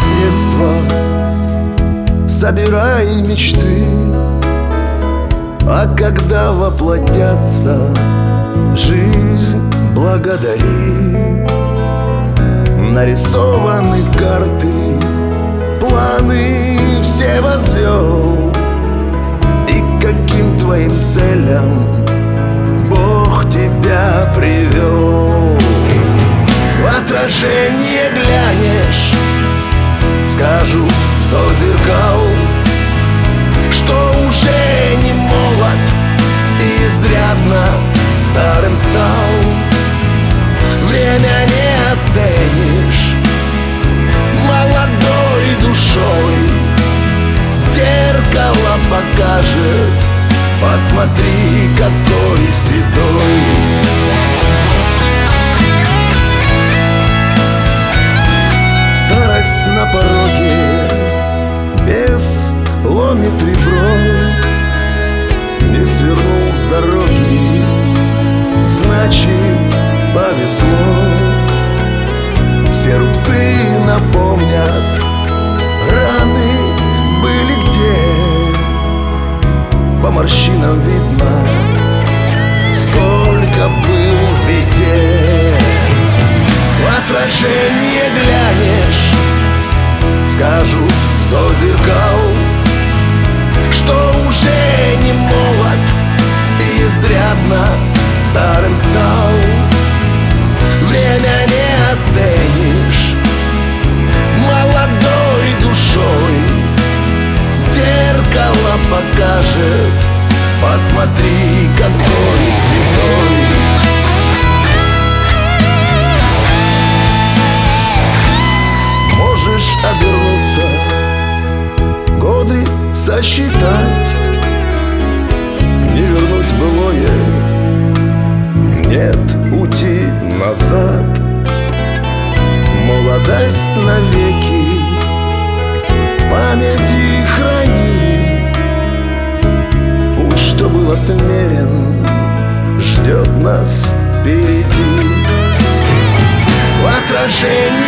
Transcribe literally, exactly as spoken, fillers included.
с детства, собирай мечты, а когда воплотятся, жизнь благодари. Нарисованы карты, планы все возвел, и к каким твоим целям Бог тебя привел. В отражение глянешь, скажут сто зеркал, что уже не молод и изрядно старым стал. Время не оценишь молодой душой, в зеркало покажет, посмотри, какой седой. Старость на пороге, без ломит ребро, не свернул с дороги, значит, повезло. Все рубцы напомнят, раны были где, по морщинам видно, сколько был в беде. В отражение глянешь, скажут сто зеркал, что уже не молод и изрядно старым стал. Время не оценишь молодой душой, в зеркало покажет, посмотри, какой седой. Можешь обернуться, годы сосчитать, не вернуть былое, нет пути назад. Молодость навеки в памяти храни, путь, что был отмерен, ждет нас впереди. В отражении